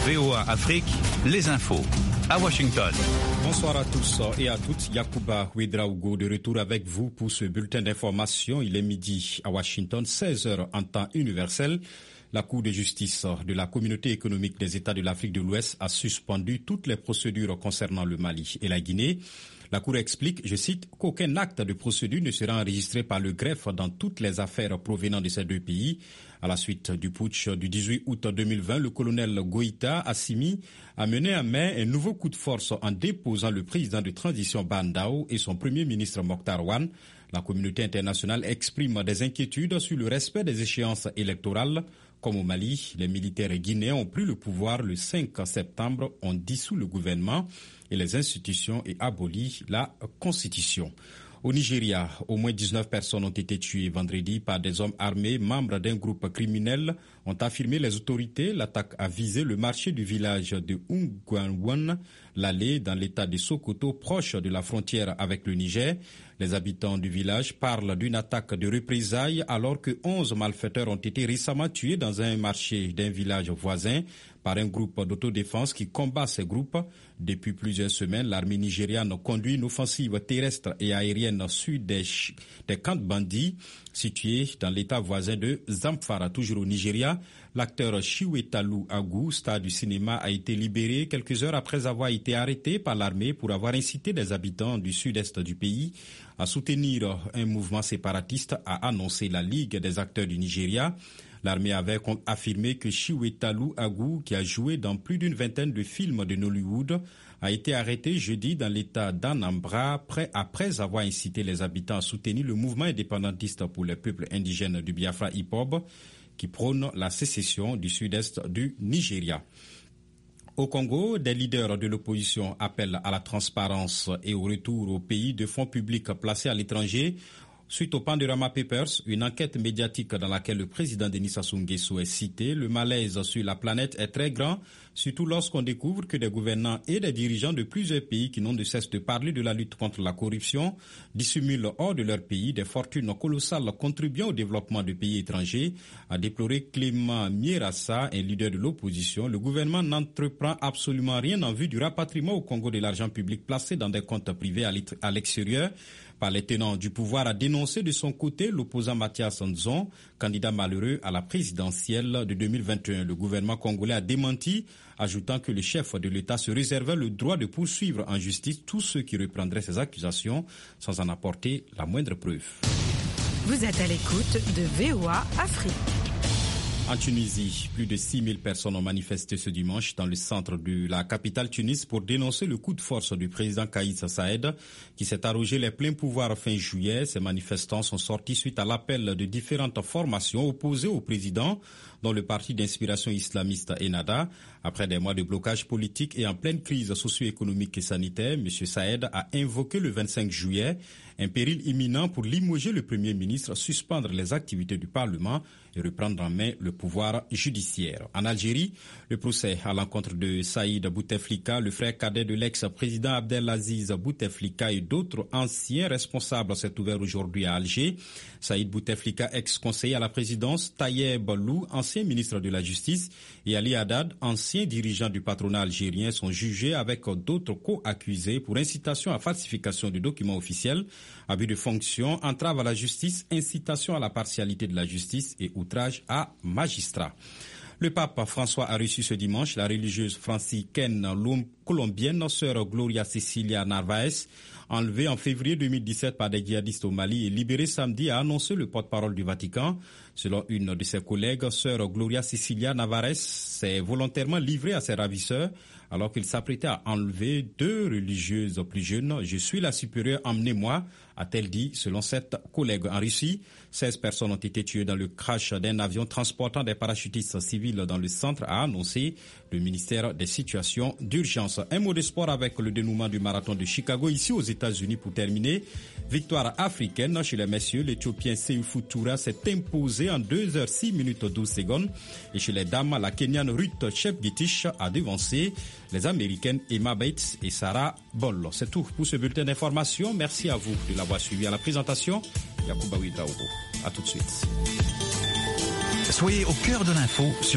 VOA Afrique, les infos à Washington. Bonsoir à tous et à toutes. Yacouba Ouedraogo de retour avec vous pour ce bulletin d'information. Il est midi à Washington, 16h en temps universel. La Cour de justice de la Communauté économique des États de l'Afrique de l'Ouest a suspendu toutes les procédures concernant le Mali et la Guinée. La Cour explique, je cite, qu'aucun acte de procédure ne sera enregistré par le greffe dans toutes les affaires provenant de ces deux pays. À la suite du putsch du 18 août 2020, le colonel Goïta Assimi a mené à main un nouveau coup de force en déposant le président de transition Bandao et son premier ministre Mokhtar Wane. La communauté internationale exprime des inquiétudes sur le respect des échéances électorales. Comme au Mali, les militaires guinéens ont pris le pouvoir le 5 septembre, ont dissous le gouvernement et les institutions et aboli la constitution. Au Nigeria, au moins 19 personnes ont été tuées vendredi par des hommes armés, membres d'un groupe criminel, ont affirmé les autorités. L'attaque a visé le marché du village de Ungwanwan, l'allée dans l'état de Sokoto, proche de la frontière avec le Niger. Les habitants du village parlent d'une attaque de représailles alors que 11 malfaiteurs ont été récemment tués dans un marché d'un village voisin par un groupe d'autodéfense qui combat ces groupes. Depuis plusieurs semaines, l'armée nigériane conduit une offensive terrestre et aérienne sur des camps de bandits situés dans l'état voisin de Zamfara. Toujours au Nigeria, l'acteur Chiwetalu Agu, star du cinéma, a été libéré quelques heures après avoir été arrêté par l'armée pour avoir incité des habitants du sud-est du pays à soutenir un mouvement séparatiste, a annoncé la Ligue des acteurs du Nigeria. L'armée avait affirmé que Chiwetalu Agu, qui a joué dans plus d'une vingtaine de films de Nollywood, a été arrêté jeudi dans l'état d'Anambra après avoir incité les habitants à soutenir le mouvement indépendantiste pour les peuples indigènes du Biafra IPOB, qui prône la sécession du sud-est du Nigeria. Au Congo, des leaders de l'opposition appellent à la transparence et au retour au pays de fonds publics placés à l'étranger. Suite au Pandorama Papers, une enquête médiatique dans laquelle le président Denis Sassou Nguesso est cité, le malaise sur la planète est très grand, surtout lorsqu'on découvre que des gouvernants et des dirigeants de plusieurs pays qui n'ont de cesse de parler de la lutte contre la corruption dissimulent hors de leur pays des fortunes colossales contribuant au développement de pays étrangers. A déploré Clément Mierassa, un leader de l'opposition, le gouvernement n'entreprend absolument rien en vue du rapatriement au Congo de l'argent public placé dans des comptes privés à l'extérieur. Par les tenants du pouvoir, a dénoncé de son côté l'opposant Mathias Nzon, candidat malheureux à la présidentielle de 2021. Le gouvernement congolais a démenti, ajoutant que le chef de l'État se réservait le droit de poursuivre en justice tous ceux qui reprendraient ces accusations sans en apporter la moindre preuve. Vous êtes à l'écoute de VOA Afrique. En Tunisie, plus de 6000 personnes ont manifesté ce dimanche dans le centre de la capitale Tunis pour dénoncer le coup de force du président Kais Saied qui s'est arrogé les pleins pouvoirs fin juillet. Ces manifestants sont sortis suite à l'appel de différentes formations opposées au président, dont le parti d'inspiration islamiste Ennahda. Après des mois de blocage politique et en pleine crise socio-économique et sanitaire, M. Saïed a invoqué le 25 juillet un péril imminent pour limoger le Premier ministre, suspendre les activités du Parlement et reprendre en main le pouvoir judiciaire. En Algérie, le procès à l'encontre de Saïd Bouteflika, le frère cadet de l'ex-président Abdelaziz Bouteflika et d'autres anciens responsables s'est ouvert aujourd'hui à Alger. Saïd Bouteflika, ex-conseiller à la présidence, Tayeb Lou, ancien ministre de la Justice, et Ali Haddad, ancien dirigeant du patronat algérien, sont jugés avec d'autres co-accusés pour incitation à falsification de documents officiels, abus de fonction, entrave à la justice, incitation à la partialité de la justice et outrage à magistrat. Le pape François a reçu ce dimanche la religieuse franciscaine colombienne sœur Gloria Cecilia Narvaez, enlevée en février 2017 par des djihadistes au Mali et libérée samedi, a annoncé le porte-parole du Vatican. Selon une de ses collègues, sœur Gloria Cecilia Narvaez s'est volontairement livrée à ses ravisseurs alors qu'il s'apprêtait à enlever 2 religieuses plus jeunes. « Je suis la supérieure, emmenez-moi », a-t-elle dit, selon cette collègue. En Russie, 16 personnes ont été tuées dans le crash d'un avion transportant des parachutistes civils dans le centre, a annoncé le ministère des situations d'urgence. Un mot de sport avec le dénouement du marathon de Chicago, ici aux États-Unis pour terminer. Victoire africaine chez les messieurs, l'Éthiopien Seifou Toura s'est imposé en 2h06 minutes 12 secondes. Et chez les dames, la Kenyane Ruth Chepgetich a devancé les Américaines Emma Bates et Sarah Bollo. C'est tout pour ce bulletin d'information. Merci à vous de l'avoir suivi. À la présentation, Yacouba Ouedraogo. À tout de suite. Soyez au cœur de l'info sur